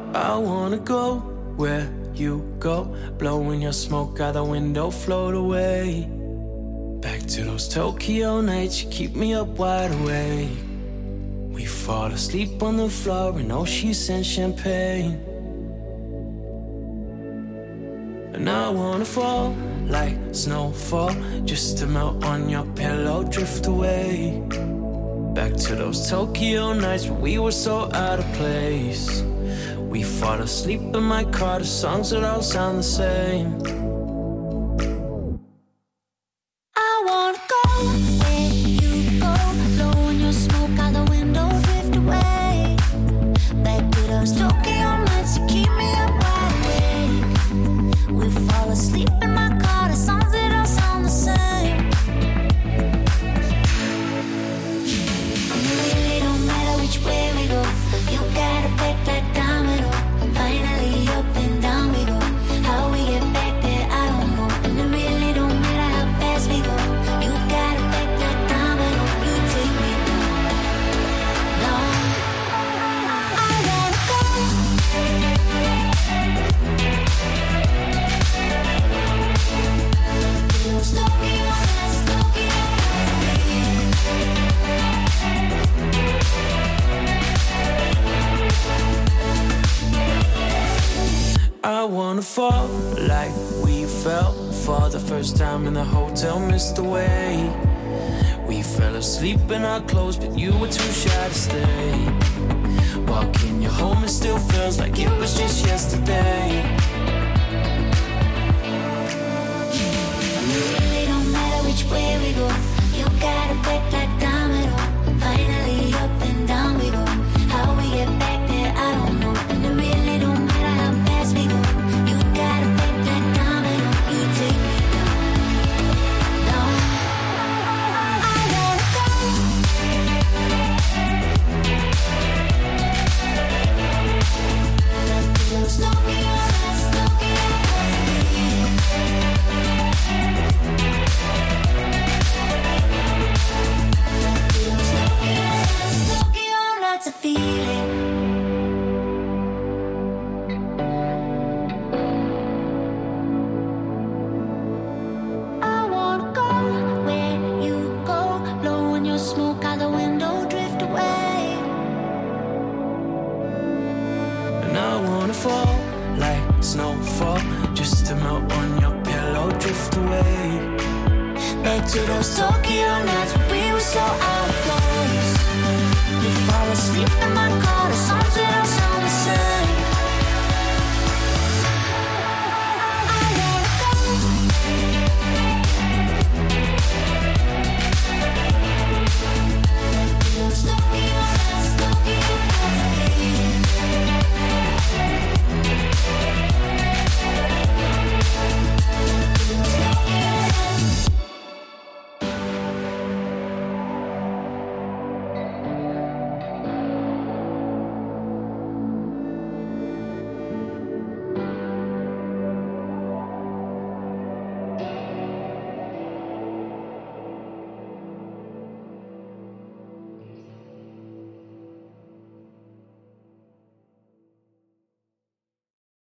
I wanna go where you go, blowing your smoke out the window, float away. Back to those Tokyo nights, you keep me up wide awake. We fall asleep on the floor in Oshis and champagne. And I wanna fall like snowfall, just to melt on your pillow, drift away. Back to those Tokyo nights when we were so out of place. We fall asleep in my car, the songs would all sound the same. I wanna go where you go, blowing your smoke out the window, drift away. Back to those Tokyo nights, you keep me up wide awake. We fall asleep in my car, the songs that all sound the same. And it really don't matter which way we go, you got a back like domino. Finally up and down we go. How we get back there, I don't know. And it really don't matter how fast we go. You got a back like domino. You take me down, down. I wanna go. Those Tokyo nights, Tokyo I wanna fall like we fell for the first time in the hotel, missed the way. We fell asleep in our clothes, but you were too shy to stay. Walking you home, it still feels like it was just yesterday. And it really don't matter which way we go, you got a back like domino. Finally up and down we go. How we get back there, I don't know. And it really don't matter how fast we go. You got a back like domino. You take me down, down. I wanna go. Those Tokyo nights, Tokyo nights, a feeling. I wanna go where you go, blowing your smoke out the window, drift away. And I wanna fall like snowfall, just to melt on your pillow, drift away. Back to those Tokyo nights when we were so out of place. We fall asleep in my